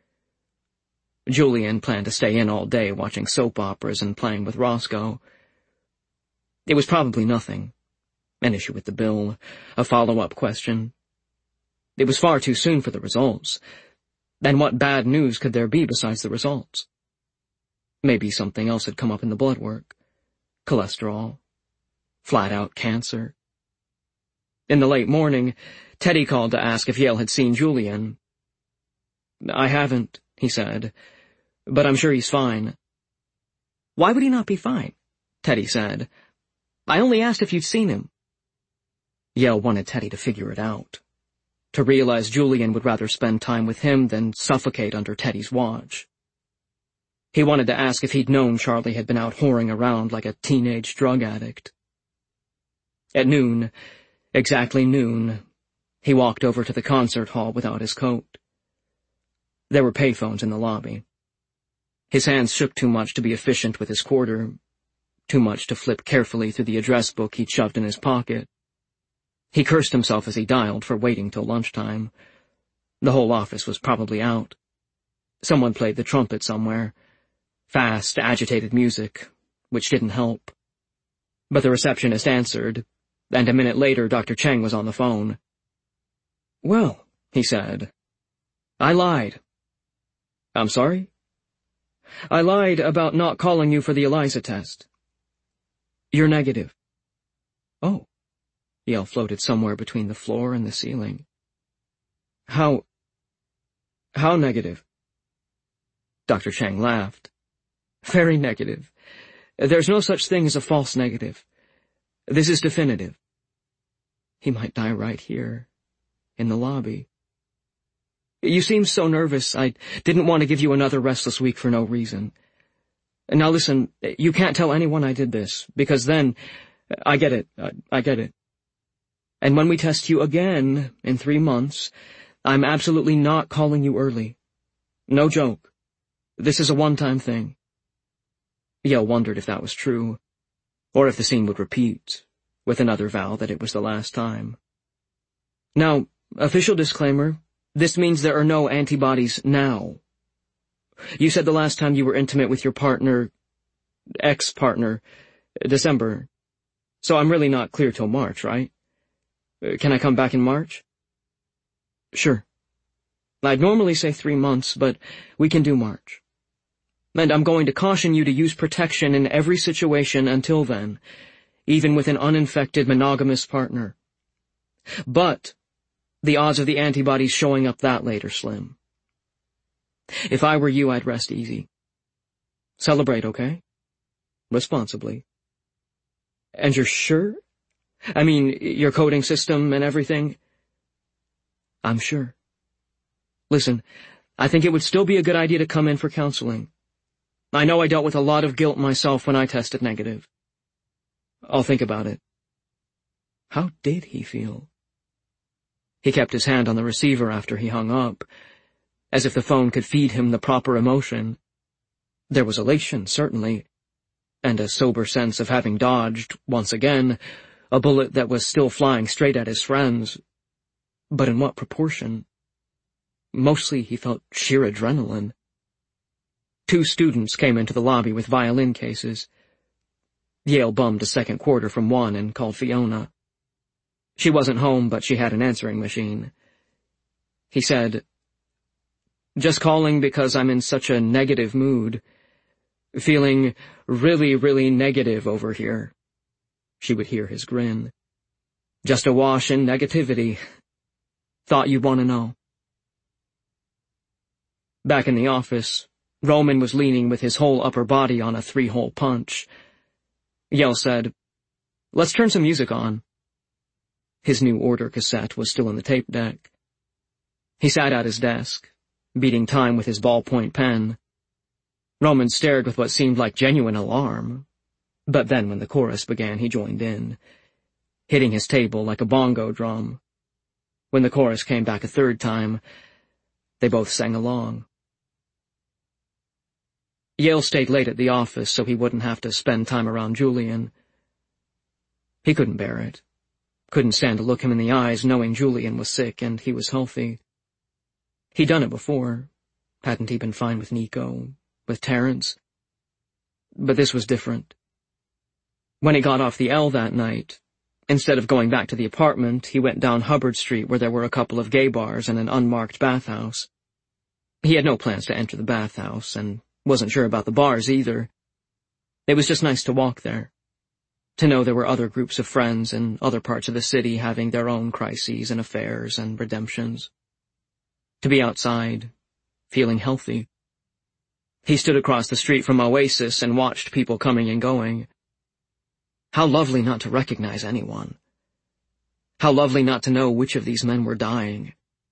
Julian planned to stay in all day watching soap operas and playing with Roscoe. It was probably nothing. An issue with the bill, a follow-up question. It was far too soon for the results. And what bad news could there be besides the results? Maybe something else had come up in the blood work. Cholesterol. Flat-out cancer. In the late morning, Teddy called to ask if Yale had seen Julian. "I haven't," he said, "but I'm sure he's fine." "Why would he not be fine?" Teddy said. "I only asked if you'd seen him." Yale wanted Teddy to figure it out, to realize Julian would rather spend time with him than suffocate under Teddy's watch. He wanted to ask if he'd known Charlie had been out whoring around like a teenage drug addict. At noon, exactly noon, he walked over to the concert hall without his coat. There were payphones in the lobby. His hands shook too much to be efficient with his quarter, too much to flip carefully through the address book he'd shoved in his pocket. He cursed himself as he dialed for waiting till lunchtime. The whole office was probably out. Someone played the trumpet somewhere. Fast, agitated music, which didn't help. But the receptionist answered, and a minute later Dr. Chang was on the phone. "Well," he said, "I lied." "I'm sorry?" "I lied about not calling you for the ELISA test." "You're negative." "Oh." Yale floated somewhere between the floor and the ceiling. How negative?" Dr. Chang laughed. "Very negative. There's no such thing as a false negative. This is definitive." He might die right here, in the lobby. "You seem so nervous, I didn't want to give you another restless week for no reason. Now listen, you can't tell anyone I did this, because then, I get it. And when we test you again, in 3 months, I'm absolutely not calling you early. No joke. This is a one-time thing." Yale wondered if that was true, or if the scene would repeat, with another vow that it was the last time. Now, official disclaimer, this means there are no antibodies now. You said the last time you were intimate with your partner, ex-partner, December, so I'm really not clear till March, right? Can I come back in March? Sure. I'd normally say 3 months, but we can do March. And I'm going to caution you to use protection in every situation until then, even with an uninfected monogamous partner. But the odds of the antibodies showing up that late are slim. If I were you, I'd rest easy. Celebrate, okay? Responsibly. And you're sure? I mean, your coding system and everything? I'm sure. Listen, I think it would still be a good idea to come in for counseling. I know I dealt with a lot of guilt myself when I tested negative. I'll think about it. How did he feel? He kept his hand on the receiver after he hung up, as if the phone could feed him the proper emotion. There was elation, certainly, and a sober sense of having dodged, once again, a bullet that was still flying straight at his friends. But in what proportion? Mostly he felt sheer adrenaline. 2 students came into the lobby with violin cases. Yale bummed a second quarter from one and called Fiona. She wasn't home, but she had an answering machine. He said, "Just calling because I'm in such a negative mood. Feeling really, really negative over here." She would hear his grin. "Just awash in negativity. Thought you'd want to know." Back in the office, Roman was leaning with his whole upper body on a 3-hole punch. Yale said, "Let's turn some music on." His new order cassette was still in the tape deck. He sat at his desk, beating time with his ballpoint pen. Roman stared with what seemed like genuine alarm, but then when the chorus began, he joined in, hitting his table like a bongo drum. When the chorus came back a third time, they both sang along. Yale stayed late at the office so he wouldn't have to spend time around Julian. He couldn't bear it. Couldn't stand to look him in the eyes knowing Julian was sick and he was healthy. He'd done it before. Hadn't he been fine with Nico, with Terrence? But this was different. When he got off the L that night, instead of going back to the apartment, he went down Hubbard Street where there were a couple of gay bars and an unmarked bathhouse. He had no plans to enter the bathhouse and wasn't sure about the bars either. It was just nice to walk there, to know there were other groups of friends in other parts of the city having their own crises and affairs and redemptions. To be outside, feeling healthy. He stood across the street from Oasis and watched people coming and going. How lovely not to recognize anyone. How lovely not to know which of these men were dying.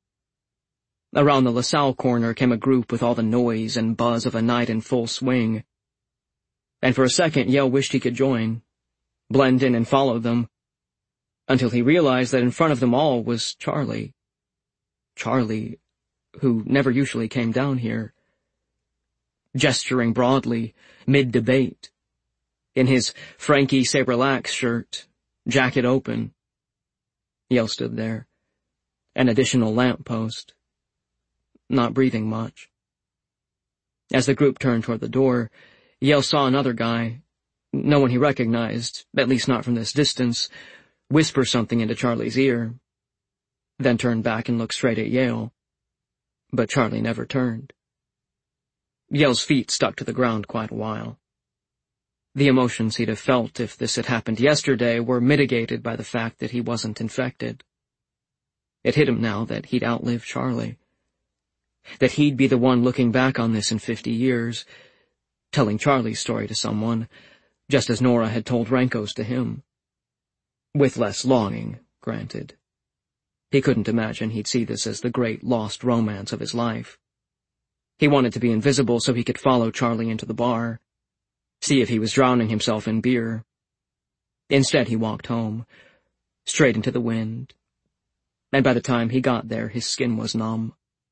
Around the LaSalle corner came a group with all the noise and buzz of a night in full swing. And for a second, Yale wished he could join, blend in and follow them, until he realized that in front of them all was Charlie. Charlie, who never usually came down here. Gesturing broadly, mid-debate, in his Frankie Saberlax shirt, jacket open. Yale stood there, an additional lamppost, not breathing much. As the group turned toward the door, Yale saw another guy, no one he recognized, at least not from this distance, whisper something into Charlie's ear, then turn back and look straight at Yale. But Charlie never turned. Yale's feet stuck to the ground quite a while. The emotions he'd have felt if this had happened yesterday were mitigated by the fact that he wasn't infected. It hit him now that he'd outlived Charlie. That he'd be the one looking back on this in 50 years, telling Charlie's story to someone, just as Nora had told Ranko's to him. With less longing, granted. He couldn't imagine he'd see this as the great lost romance of his life. He wanted to be invisible so he could follow Charlie into the bar, see if he was drowning himself in beer. Instead, he walked home, straight into the wind, and by the time he got there, his skin was numb.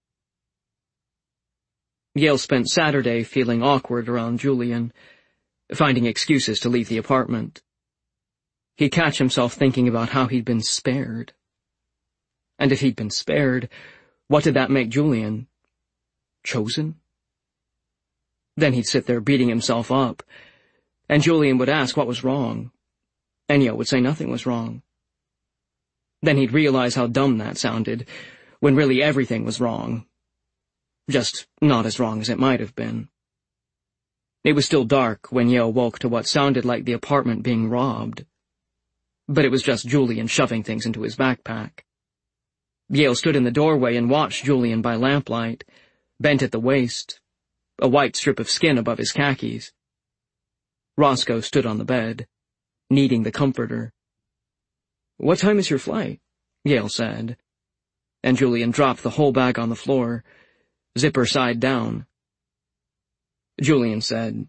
Yale spent Saturday feeling awkward around Julian, finding excuses to leave the apartment. He'd catch himself thinking about how he'd been spared. And if he'd been spared, what did that make Julian? Chosen? Then he'd sit there beating himself up, and Julian would ask what was wrong, and Yale would say nothing was wrong. Then he'd realize how dumb that sounded, when really everything was wrong. Just not as wrong as it might have been. It was still dark when Yale woke to what sounded like the apartment being robbed. But it was just Julian shoving things into his backpack. Yale stood in the doorway and watched Julian by lamplight, bent at the waist, a white strip of skin above his khakis. Roscoe stood on the bed, kneading the comforter. "What time is your flight?" Yale said, and Julian dropped the whole bag on the floor, zipper side down. Julian said.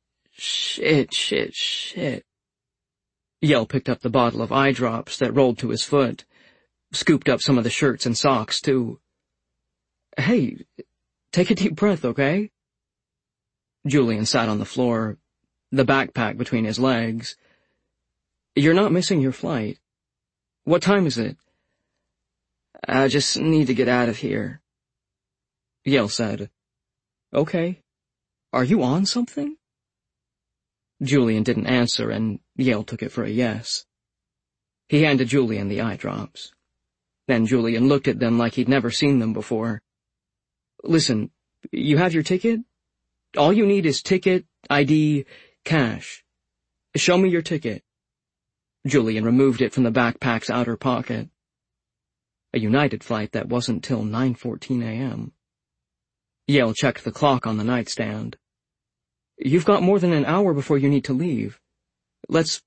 Shit. Yale picked up the bottle of eye drops that rolled to his foot, scooped up some of the shirts and socks, too. Hey, take a deep breath, okay? Julian sat on the floor, the backpack between his legs. You're not missing your flight. What time is it? I just need to get out of here. Yale said. Okay. Are you on something? Julian didn't answer, and Yale took it for a yes. He handed Julian the eye drops. Then Julian looked at them like he'd never seen them before. Listen, you have your ticket? All you need is ticket, ID, cash. Show me your ticket. Julian removed it from the backpack's outer pocket. A United flight that wasn't till 9:14 a.m. Yale checked the clock on the nightstand. You've got more than an hour before you need to leave. Let's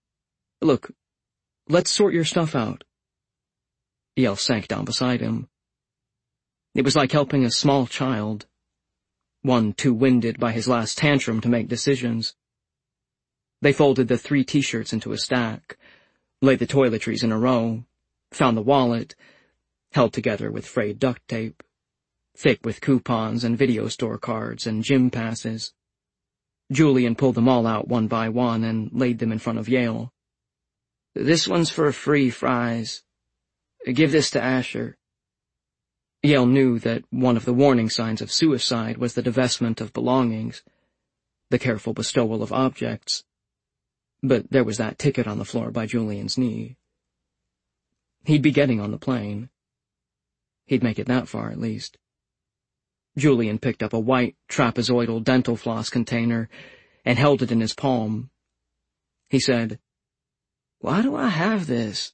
sort your stuff out. Yale sank down beside him. It was like helping a small child, one too winded by his last tantrum to make decisions. They folded the 3 t-shirts into a stack, laid the toiletries in a row, found the wallet, held together with frayed duct tape, thick with coupons and video store cards and gym passes. Julian pulled them all out one by one and laid them in front of Yale. This one's for free fries. Give this to Asher. Yale knew that one of the warning signs of suicide was the divestment of belongings, the careful bestowal of objects. But there was that ticket on the floor by Julian's knee. He'd be getting on the plane. He'd make it that far, at least. Julian picked up a white, trapezoidal dental floss container and held it in his palm. He said, Why do I have this?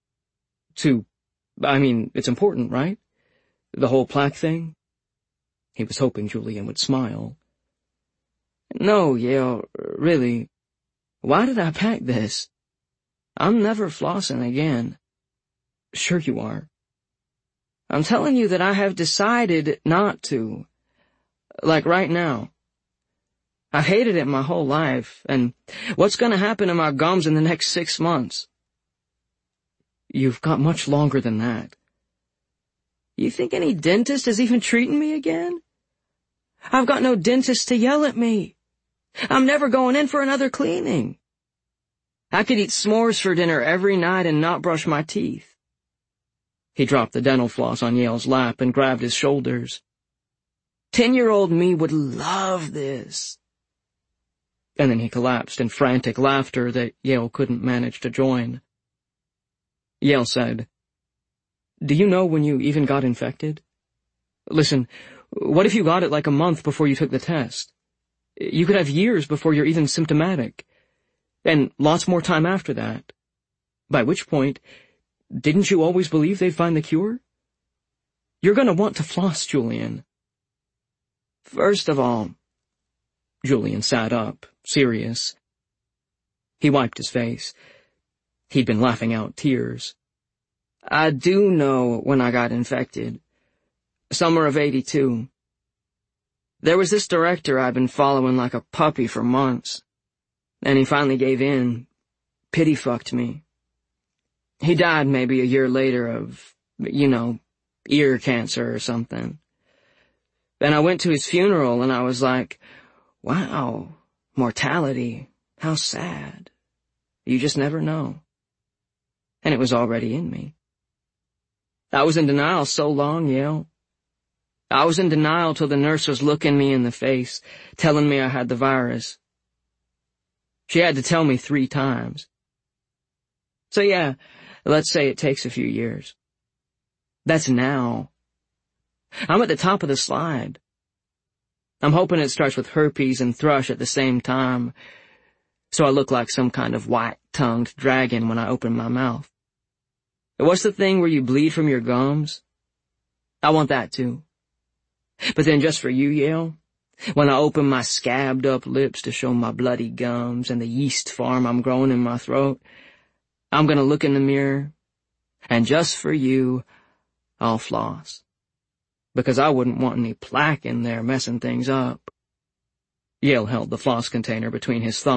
It's important, right? The whole plaque thing? He was hoping Julian would smile. No, Yale, really. Why did I pack this? I'm never flossing again. Sure you are. I'm telling you that I have decided not to. Like right now. I've hated it my whole life, and what's going to happen to my gums in the next 6 months? You've got much longer than that. You think any dentist is even treating me again? I've got no dentist to yell at me. I'm never going in for another cleaning. I could eat s'mores for dinner every night and not brush my teeth. He dropped the dental floss on Yale's lap and grabbed his shoulders. 10-year-old me would love this. And then he collapsed in frantic laughter that Yale couldn't manage to join. Yale said, Do you know when you even got infected? Listen, what if you got it like a month before you took the test? You could have years before you're even symptomatic, and lots more time after that. By which point, didn't you always believe they'd find the cure? You're going to want to floss, Julian. First of all, Julian sat up, serious. He wiped his face. He'd been laughing out tears. I do know when I got infected. Summer of '82. There was this director I'd been following like a puppy for months, and he finally gave in. Pity fucked me. He died maybe a year later of, ear cancer or something. Then I went to his funeral and I was like, wow, mortality, how sad. You just never know. And it was already in me. I was in denial so long, Yale. I was in denial till the nurse was looking me in the face, telling me I had the virus. She had to tell me 3 times. So yeah, let's say it takes a few years. That's now. I'm at the top of the slide. I'm hoping it starts with herpes and thrush at the same time, so I look like some kind of white-tongued dragon when I open my mouth. What's the thing where you bleed from your gums? I want that too. But then just for you, Yale, when I open my scabbed-up lips to show my bloody gums and the yeast farm I'm growing in my throat, I'm gonna look in the mirror, and just for you, I'll floss. Because I wouldn't want any plaque in there messing things up. Yale held the floss container between his thumbs